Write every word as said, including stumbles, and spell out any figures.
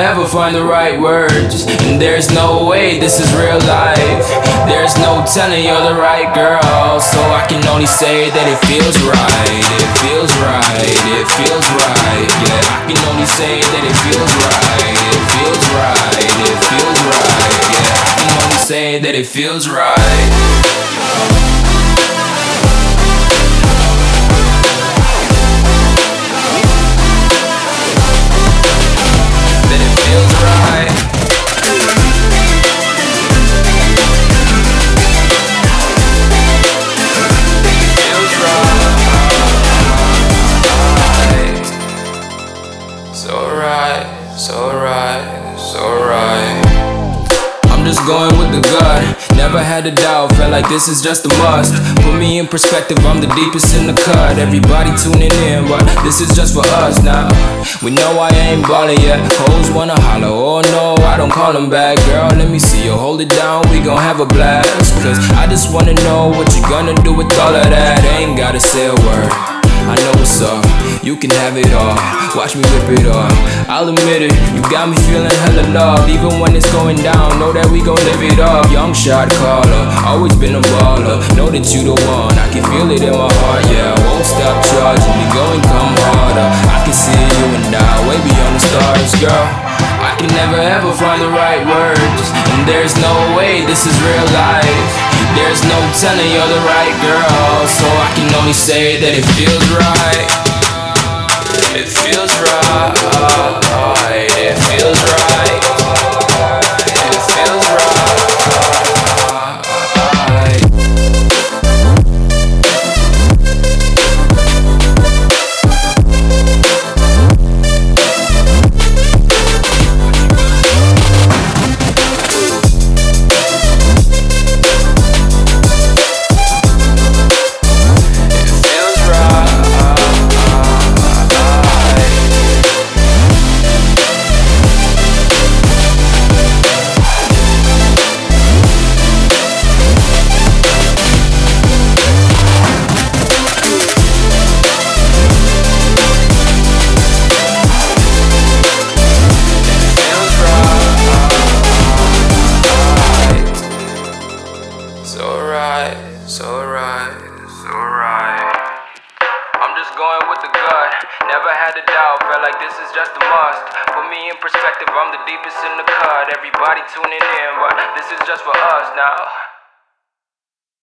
ever find the right words, and there's no way this is real life. There's no telling you're the right girl, so I can only say that it feels right. It feels right, it feels right, yeah. I can only say that it feels right. It feels right, it feels right, yeah. I can only say that it feels right. So right, so right. I'm just going with the gut, never had a doubt, felt like this is just a must. Put me in perspective, I'm the deepest in the cut. Everybody tuning in, but this is just for us now. We know I ain't ballin' yet, hoes wanna holler, oh no, I don't call them back. Girl, let me see you hold it down, we gon' have a blast. Cause I just wanna know what you gonna do with all of that. Ain't gotta say a word, I know what's up, you can have it all. Watch me rip it off, I'll admit it, you got me feeling hella loved. Even when it's going down, know that we gon' live it up. Young shot caller, always been a baller. Know that you the one, I can feel it in my heart, yeah. I won't stop charging, we going come harder. I can see you and I, way beyond the stars, girl. I can never ever find the right words, and there's no way this is real life. There's no telling you're the right girl, so I can only say that it feels right. It feels right, it feels right, it feels right. So right, so right. I'm just going with the gut, never had a doubt, felt like this is just a must. Put me in perspective, I'm the deepest in the cut. Everybody tuning in, but this is just for us now.